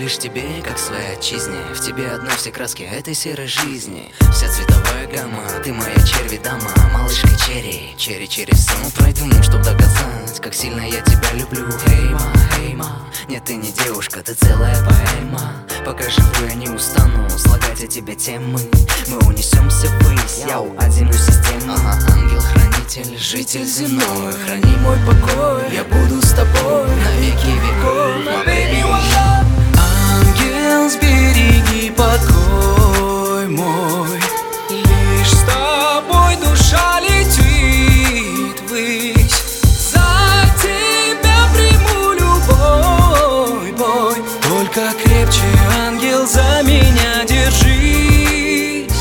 лишь тебе, как в своей отчизне. В тебе одной все краски этой серой жизни. Вся цветовая гамма, ты моя черви-дама. Малышка черри, черри-черри, все пройду, чтоб доказать, как сильно я тебя люблю. Хей, ма, нет, ты не девушка, ты целая поэма. Пока живу, я не устану слагать о тебе темы. Мы унесемся ввысь, я один у системы. Ангел-хранитель, житель земной, храни мой покой, я буду с тобой на веки веков, my baby, one love. Ангел, сбереги покой мой, лишь с тобой душа летит ввысь. За тебя приму любой бой, только крепче, ангел, за меня держись.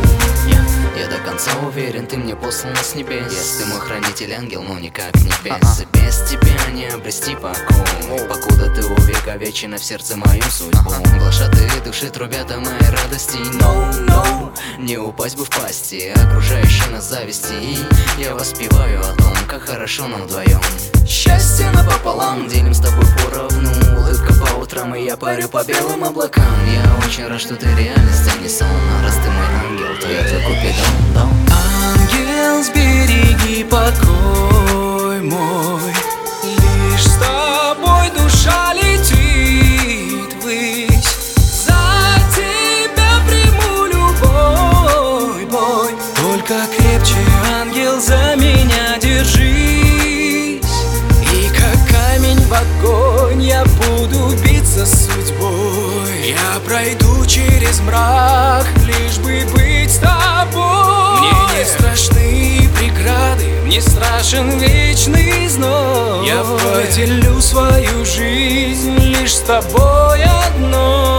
Я до конца уверен, ты мне послан с небес. Ты мой хранитель, ангел, но никак не без. И без тебя не обрести покой, покуда ты увековечена в сердце мою судьбу. Глашатые души трубят о моей радости. No, не упасть бы в пасти окружающей нас зависти. И я воспеваю о том, как хорошо нам вдвоем. Счастье напополам, делим с тобой поровну. Улыбка по утрам, и я парю по белым облакам. Я очень рад, что ты реальность, а не сон. А раз ты мой ангел, то я твой купидон. Ангел, сбереги покой мой, лишь с тобой душа летит ввысь. За тебя приму любой бой, только крепче, ангел, за меня держись. И как камень в огонь я буду биться с судьбой. Я пройду через мрак, лишь бы быть с тобой. Мне не страшны преграды, мне страшен вечный зной. Я поделю свою жизнь лишь с тобой одной.